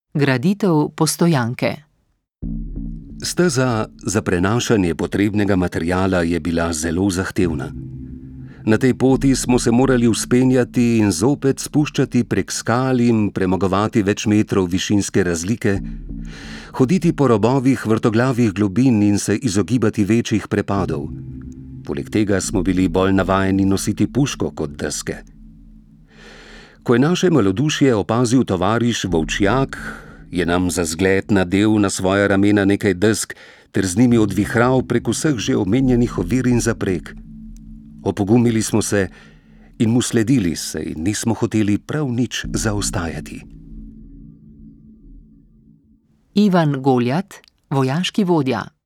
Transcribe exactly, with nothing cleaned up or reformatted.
Graditev Postojanke. Steza za prenašanje potrebnega materiala je bila zelo zahtevna. Na tej poti smo se morali vzpenjati in zopet spuščati prek skal in premagovati več metrov višinske razlike, hoditi po robovih vrtoglavih globin in se izogibati večjih prepadov. Poleg tega smo bili bolj navajeni nositi puško kot deske. Ko je naše malodušje opazil tovariš Volčjak, je nam za zgled nadel na svoja ramena nekaj desk ter z njimi odvihral prek vseh že omenjenih ovir in zapreg. Opogumili smo se in mu sledili, saj nismo hoteli prav nič zaostajati. Ivan Goljat, vojaški vodja.